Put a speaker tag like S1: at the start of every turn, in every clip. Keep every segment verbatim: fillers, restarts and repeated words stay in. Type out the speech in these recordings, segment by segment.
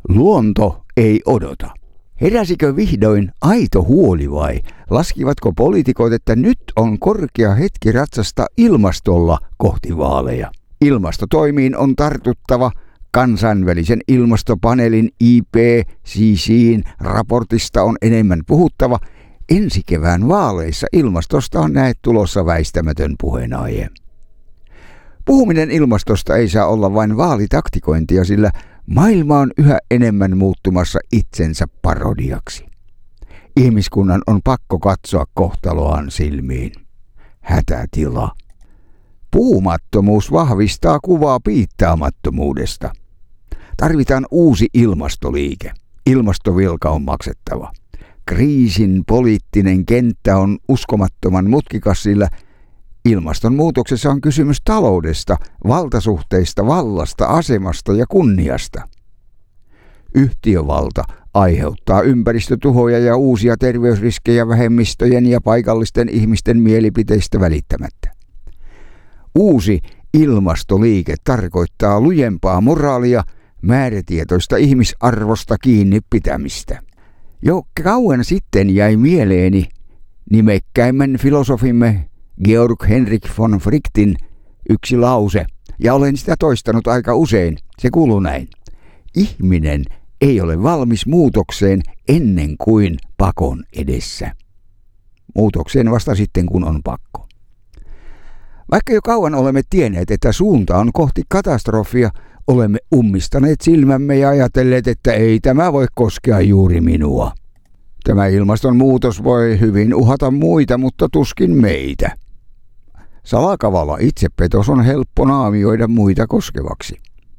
S1: Luonto ei odota. Heräsikö vihdoin aito huoli vai laskivatko poliitikot, että nyt on korkea hetki ratsastaa ilmastolla kohti vaaleja? Ilmastotoimiin on tartuttava. Kansainvälisen ilmastopaneelin I P C C:n raportista on enemmän puhuttava. Ensi kevään vaaleissa ilmastosta on näet tulossa väistämätön puheenaihe. Puhuminen ilmastosta ei saa olla vain vaalitaktikointia, sillä maailma on yhä enemmän muuttumassa itsensä parodiaksi. Ihmiskunnan on pakko katsoa kohtaloaan silmiin. Hätätila. Puhumattomuus vahvistaa kuvaa piittaamattomuudesta. Tarvitaan uusi ilmastoliike. Ilmastovilka on maksettava. Kriisin poliittinen kenttä on uskomattoman mutkikas, sillä ilmastonmuutoksessa on kysymys taloudesta, valtasuhteista, vallasta, asemasta ja kunniasta. Yhtiövalta aiheuttaa ympäristötuhoja ja uusia terveysriskejä vähemmistöjen ja paikallisten ihmisten mielipiteistä välittämättä. Uusi ilmastoliike tarkoittaa lujempaa moraalia, määrätietoista ihmisarvosta kiinni pitämistä. Jo kauan sitten jäi mieleeni nimekkäimmän filosofimme Georg Henrik von Wrightin yksi lause, ja olen sitä toistanut aika usein. Se kuuluu näin. Ihminen ei ole valmis muutokseen ennen kuin pakon edessä. Muutokseen vasta sitten, kun on pakko. Vaikka jo kauan olemme tienneet, että suunta on kohti katastrofia, olemme ummistaneet silmämme ja ajatelleet, että ei tämä voi koskea juuri minua. Tämä ilmastonmuutos voi hyvin uhata muita, mutta tuskin meitä. Salakavalla itsepetos on helppo naamioida muita koskevaksi.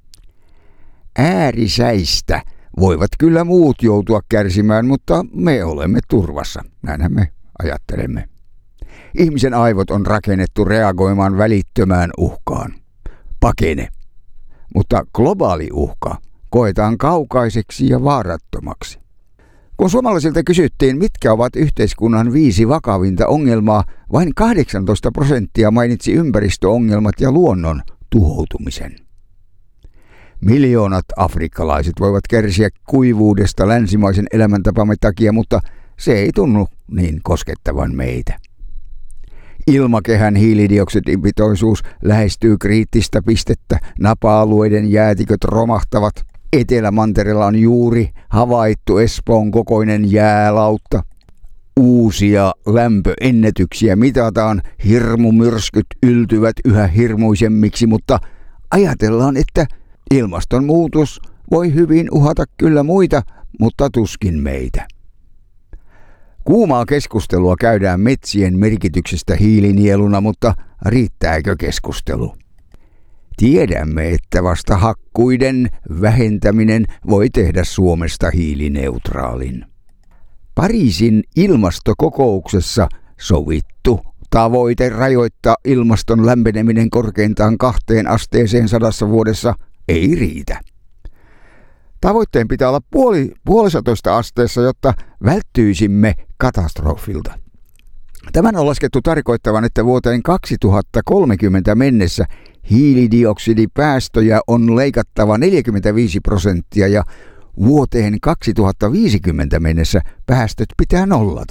S1: Äärisäistä voivat kyllä muut joutua kärsimään, mutta me olemme turvassa. Näinhän me ajattelemme. Ihmisen aivot on rakennettu reagoimaan välittömään uhkaan. Pakene. Mutta globaali uhka koetaan kaukaiseksi ja vaarattomaksi. Kun suomalaisilta kysyttiin, mitkä ovat yhteiskunnan viisi vakavinta ongelmaa, vain kahdeksantoista prosenttia mainitsi ympäristöongelmat ja luonnon tuhoutumisen. Miljoonat afrikkalaiset voivat kärsiä kuivuudesta länsimaisen elämäntapamme takia, mutta se ei tunnu niin koskettavan meitä. Ilmakehän hiilidioksidipitoisuus lähestyy kriittistä pistettä, napa-alueiden jäätiköt romahtavat. Etelämantereella on juuri havaittu Espoon kokoinen jäälautta. Uusia lämpöennätyksiä mitataan, hirmumyrskyt yltyvät yhä hirmuisemmiksi, mutta ajatellaan, että ilmastonmuutos voi hyvin uhata kyllä muita, mutta tuskin meitä. Kuumaa keskustelua käydään metsien merkityksestä hiilinieluna, mutta riittääkö keskustelu? Tiedämme, että vasta hakkuiden vähentäminen voi tehdä Suomesta hiilineutraalin. Pariisin ilmastokokouksessa sovittu tavoite rajoittaa ilmaston lämpeneminen korkeintaan kahteen asteeseen sadassa vuodessa ei riitä. Tavoitteen pitää olla puoli, puolisatoista asteessa, jotta välttyisimme katastrofilta. Tämän on laskettu tarkoittavan, että vuoteen kaksituhattakolmekymmentä mennessä hiilidioksidipäästöjä on leikattava neljäkymmentäviisi prosenttia ja vuoteen kaksituhattaviisikymmentä mennessä päästöt pitää nollata.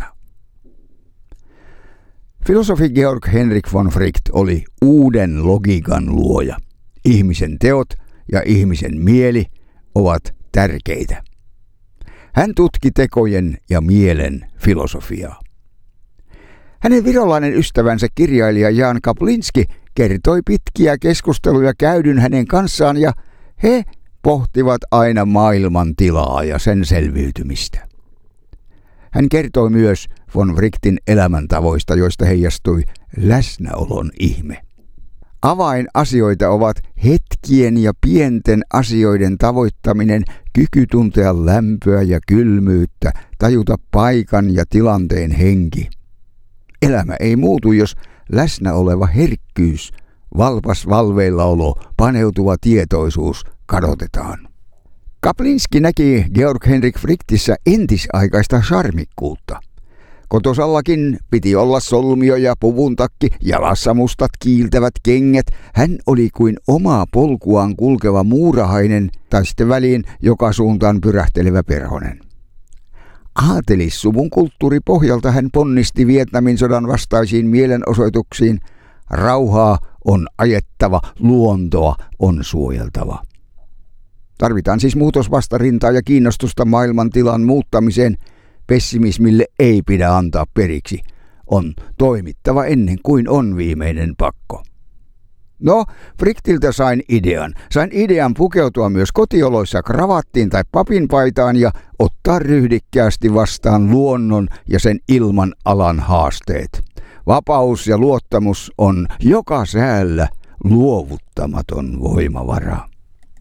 S1: Filosofi Georg Henrik von Wright oli uuden logiikan luoja. Ihmisen teot ja ihmisen mieli ovat tärkeitä. Hän tutki tekojen ja mielen filosofiaa. Hänen virolainen ystävänsä kirjailija Jan Kaplinski kertoi pitkiä keskusteluja käydyn hänen kanssaan ja he pohtivat aina maailman tilaa ja sen selviytymistä. Hän kertoi myös von Wrightin elämäntavoista, joista heijastui läsnäolon ihme. Avainasioita ovat hetkien ja pienten asioiden tavoittaminen, kyky tuntea lämpöä ja kylmyyttä, tajuta paikan ja tilanteen henki. Elämä ei muutu, jos läsnä oleva herkkyys, valpas valveillaolo, paneutuva tietoisuus kadotetaan. Kaplinski näki Georg Henrik Wrightissä entisaikaista charmikkuutta. Kotosallakin piti olla solmio ja puvuntakki, jalassa mustat kiiltävät kengät. Hän oli kuin omaa polkuaan kulkeva muurahainen tai sitten väliin joka suuntaan pyrähtelevä perhonen. Aatelissuvun kulttuuripohjalta hän ponnisti Vietnamin sodan vastaisiin mielenosoituksiin. Rauhaa on ajettava, luontoa on suojeltava. Tarvitaan siis muutosvastarintaa ja kiinnostusta maailmantilan muuttamiseen. Pessimismille ei pidä antaa periksi. On toimittava ennen kuin on viimeinen pakko. No, Frichtiltä sain idean. Sain idean pukeutua myös kotioloissa kravattiin tai papinpaitaan ja ottaa ryhdikkäästi vastaan luonnon ja sen ilman alan haasteet. Vapaus ja luottamus on joka säällä luovuttamaton voimavara.